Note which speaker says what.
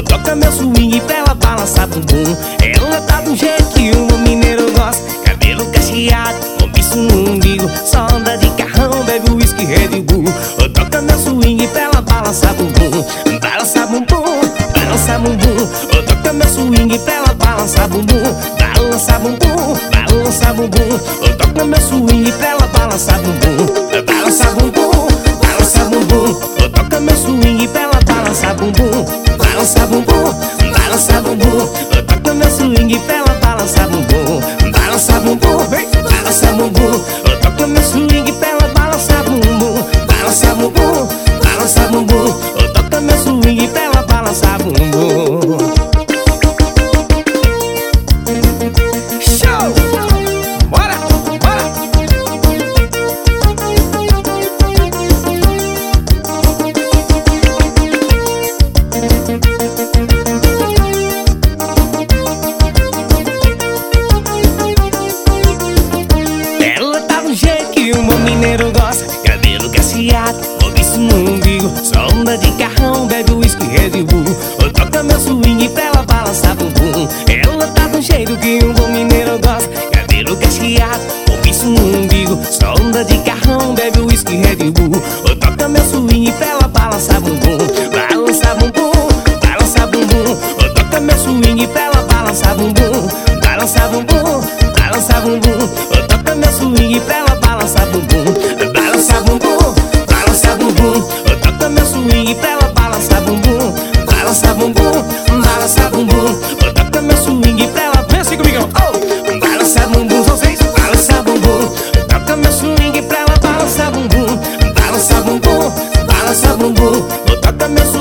Speaker 1: toca meu swing pra ela balançar bumbum. Ela tá do jeito que o mineiro gosta, cabelo cacheado, com bicho no umbigo, só anda de carrão, bebe whisky Red Bull. Toca meu swing pra ela balançar bumbum, balançar bumbum, balançar bumbum. Toca meu swing pra ela balançar bumbum, balançar bumbum, balançar bumbum. Toca meu swing pra ela balançar bumbum, balançar bumbum, balançar bumbum. Toca meu swing pra ela balançar bumbum, balançar bumbum, balançar bumbum. Toca meu swing pra ela balançar bumbum, balançar bumbum, balançar bumbum. Toca meu swing pra ela balançar bumbum, balançar bumbum, balançar bumbum. Toca meu swing pra ela balançar bumbum. Show! Bora, bora! Ela tá do jeito que o mineiro gosta, cabelo cacheado, com bicho no umbigo, só anda de carrão, bebe whisky Red Bull. Toca meu swing pra ela balançar bumbum. Ela tá do jeito que o mineiro gosta, cabelo cacheado, com bicho no umbigo, só anda de carrão, bebe whisky Red Bull. Toca meu swing pra ela balançar bumbum, balançar bumbum, balançar bumbum. Toca meu swing pra ela balançar bumbum, balançar bumbum, balançar bumbum. Toca meu swing pra ela balançar bumbum, balançar bumbum, balançar bumbum. Toca meu swing pra ela balançar bumbum, balançar bumbum, balançar bumbum. Toca meu swing pra ela, pensa comigo, oh! Balançar bumbum, vocês, balançar bumbum. Toca meu swing pra ela balançar bumbum, balançar bumbum, balançar bumbum. Toca meu swing